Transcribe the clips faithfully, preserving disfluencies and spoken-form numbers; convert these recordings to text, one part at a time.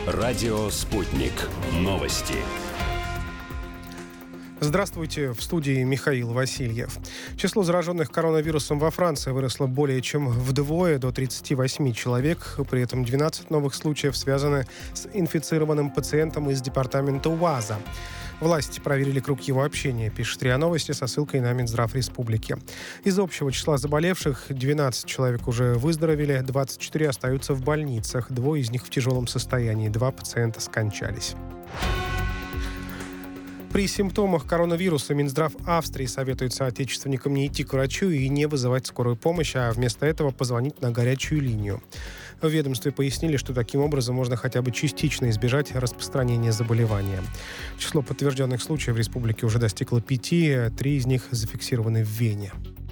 Радио «Спутник». Новости. Здравствуйте, в студии Михаил Васильев. Число зараженных коронавирусом во Франции выросло более чем вдвое, до тридцати восьми человек. При этом двенадцать новых случаев связаны с инфицированным пациентом из департамента УАЗа. Власти проверили круг его общения, пишет РИА Новости со ссылкой на Минздрав Республики. Из общего числа заболевших двенадцать человек уже выздоровели, двадцать четыре остаются в больницах. Двое из них в тяжелом состоянии, два пациента скончались. При симптомах коронавируса Минздрав Австрии советует соотечественникам не идти к врачу и не вызывать скорую помощь, а вместо этого позвонить на горячую линию. В ведомстве пояснили, что таким образом можно хотя бы частично избежать распространения заболевания. Число подтвержденных случаев в республике уже достигло пяти, три из них зафиксированы в Вене.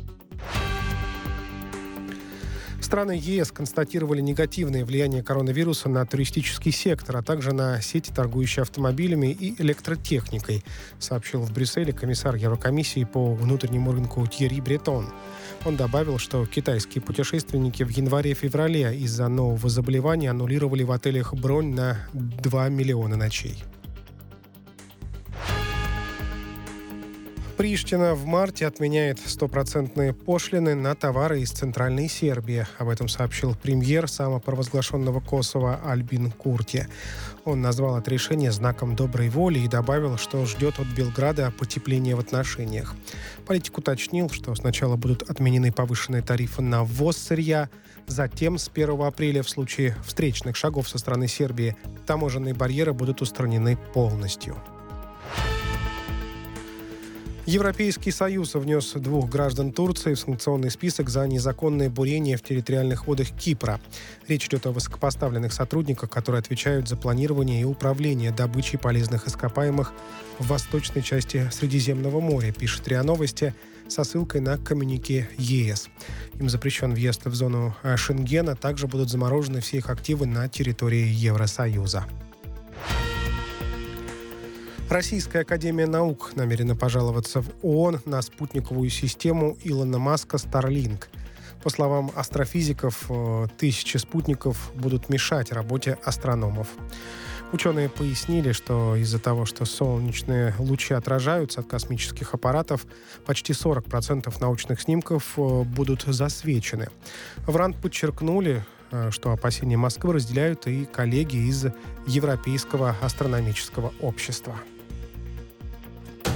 Страны ЕС констатировали негативное влияние коронавируса на туристический сектор, а также на сети, торгующие автомобилями и электротехникой, сообщил в Брюсселе комиссар Еврокомиссии по внутреннему рынку Тьерри Бретон. Он добавил, что китайские путешественники в январе-феврале из-за нового заболевания аннулировали в отелях бронь на два миллиона ночей. Приштина в марте отменяет стопроцентные пошлины на товары из Центральной Сербии. Об этом сообщил премьер самопровозглашенного Косово Альбин Курти. Он назвал это решение знаком доброй воли и добавил, что ждет от Белграда потепления в отношениях. Политик уточнил, что сначала будут отменены повышенные тарифы на ввоз сырья, затем с первого апреля в случае встречных шагов со стороны Сербии таможенные барьеры будут устранены полностью. Европейский Союз внес двух граждан Турции в санкционный список за незаконное бурение в территориальных водах Кипра. Речь идет о высокопоставленных сотрудниках, которые отвечают за планирование и управление добычей полезных ископаемых в восточной части Средиземного моря, пишет РИА Новости со ссылкой на коммюнике ЕС. Им запрещен въезд в зону Шенгена, также будут заморожены все их активы на территории Евросоюза. Российская академия наук намерена пожаловаться в ООН на спутниковую систему Илона Маска Starlink. По словам астрофизиков, тысячи спутников будут мешать работе астрономов. Ученые пояснили, что из-за того, что солнечные лучи отражаются от космических аппаратов, почти сорок процентов научных снимков будут засвечены. В РАН подчеркнули, что опасения Москвы разделяют и коллеги из Европейского астрономического общества.